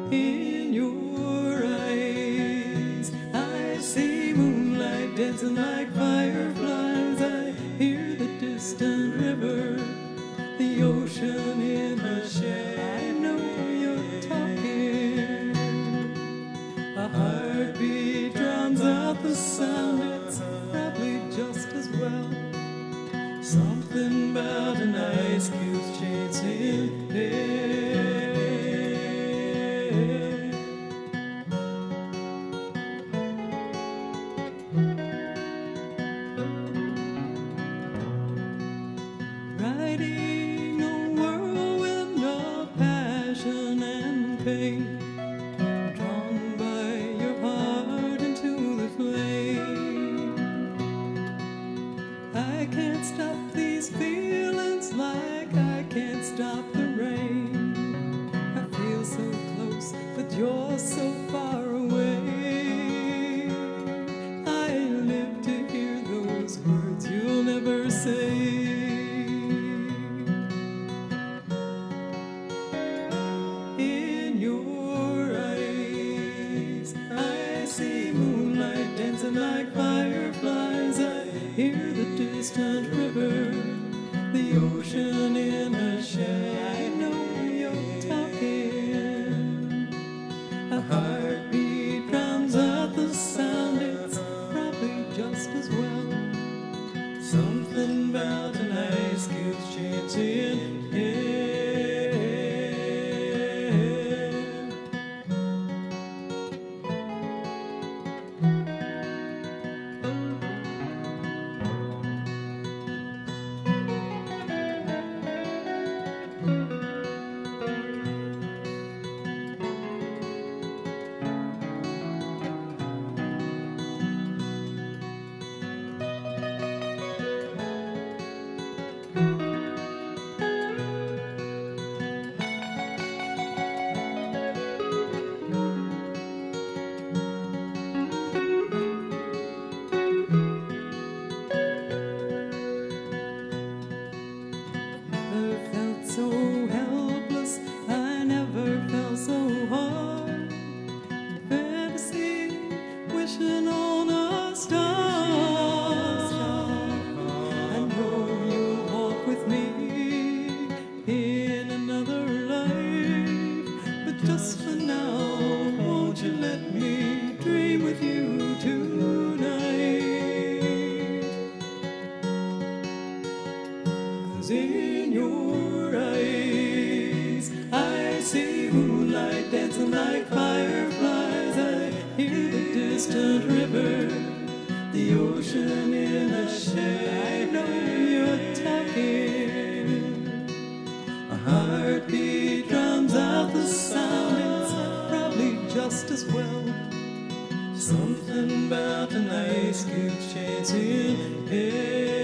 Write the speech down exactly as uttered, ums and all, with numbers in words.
In your eyes, I see moonlight dancing like fireflies. I hear the distant river, the ocean in a shade. I know you're talking. A heartbeat drowns out the sound. It's probably just as well. Something about an ice cube's chasing air. Riding a whirlwind of passion and pain, drawn by your heart into the flame. I can't stop these feelings like I can't stop the rain. I feel so close, but you're so far away. I live to hear those words you'll never say. In your eyes, I see moonlight dancing like fireflies. I hear the distant river, the ocean in a shade. I know you're talking. A heartbeat drowns out the sound. It's probably just as well. Something about an ice cube's changing air. Never felt so helpless, I never felt so hard. In fantasy, wishing on a star. I know you'll walk with me in another life, but just for now, won't you let me dream with you tonight? 'Cause in your eyes, I see moonlight dancing like fireflies. I hear the distant river, the ocean in a shade. I know you're talking. A heartbeat drowns out the sound. It's probably just as well. Something about an ice cube chasing air.